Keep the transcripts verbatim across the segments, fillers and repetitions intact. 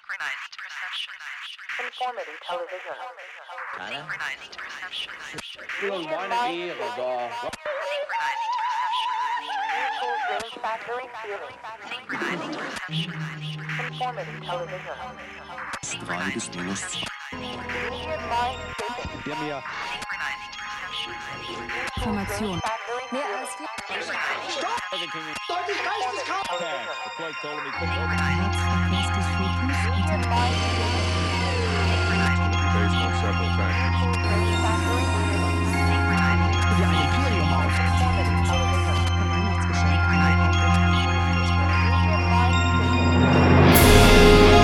Synchronized perception. Conformity television. Synchronized perception. Synchronized factory feeling. Synchronized perception. Conformity television. Synchronized perception. Medium mind shaping. Synchronized perception. Formation. Factory Mehr feeling. als vier Conformity television. Herzfrequenz des Fokus Medium mind shaping. Based on several factors. Factory feeling. wie ein Imperium auf. Conformity television. Weihnachtsgeschenk. Medium mind shaping.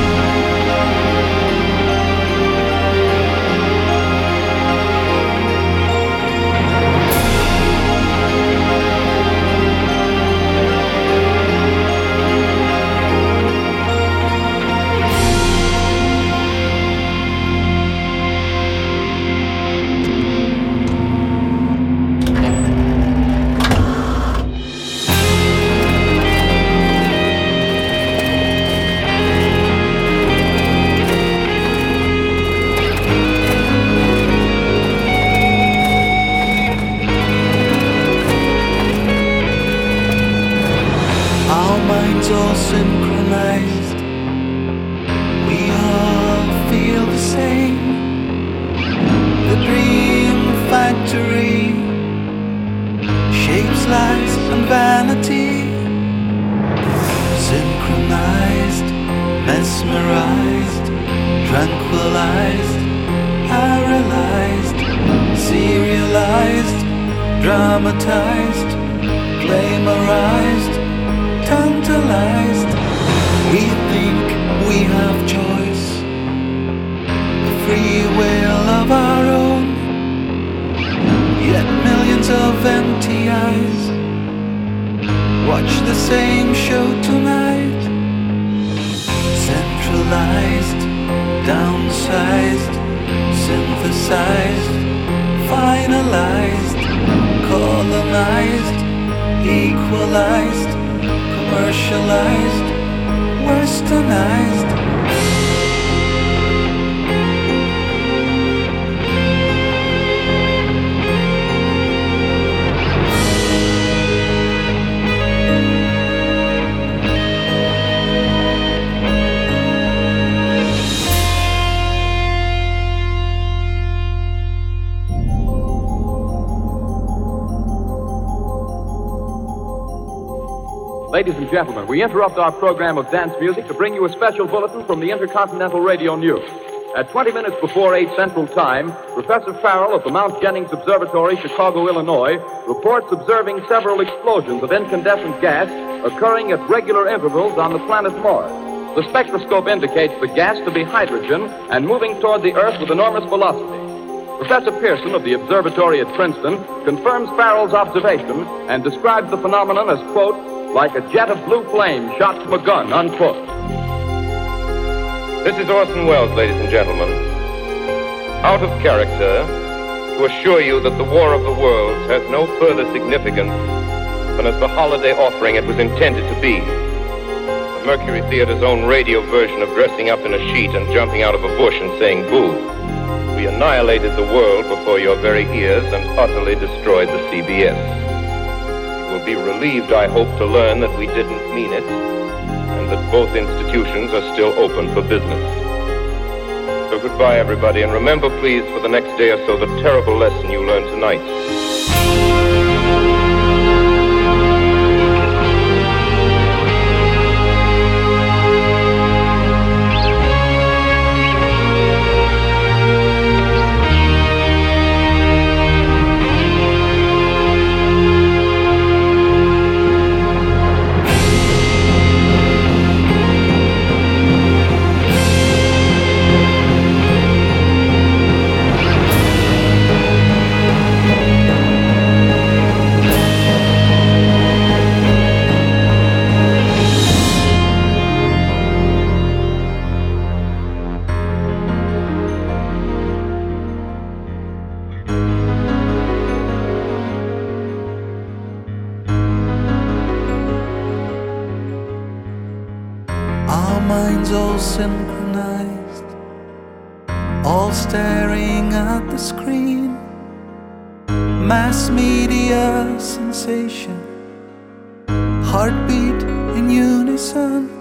Our minds all synchronized. We all feel the same. The dream factory shapes lies and vanity. Synchronized, mesmerized, tranquilized, paralyzed, serialized, dramatized, glamorized, tantalized. We think we have choice, a free will of our own. Yet millions of empty eyes watch the same show tonight. Centralized, downsized, synthesized, finalized, colonized, equalized, commercialized, westernized. Ladies and gentlemen, we interrupt our program of dance music to bring you a special bulletin from the Intercontinental Radio News. At twenty minutes before eight Central Time, Professor Farrell of the Mount Jennings Observatory, Chicago, Illinois, reports observing several explosions of incandescent gas occurring at regular intervals on the planet Mars. The spectroscope indicates the gas to be hydrogen and moving toward the Earth with enormous velocity. Professor Pearson of the observatory at Princeton confirms Farrell's observation and describes the phenomenon as, quote, like a jet of blue flame shot from a gun, unquote. This is Orson Welles, ladies and gentlemen. Out of character, to assure you that the War of the Worlds has no further significance than as the holiday offering it was intended to be. The Mercury Theater's own radio version of dressing up in a sheet and jumping out of a bush and saying boo. We annihilated the world before your very ears and utterly destroyed the C B S. You will be relieved, I hope, to learn that we didn't mean it, and that both institutions are still open for business. So goodbye, everybody, and remember, please, for the next day or so, the terrible lesson you learned tonight. all synchronized, all staring at the screen. Mass media sensation, heartbeat in unison.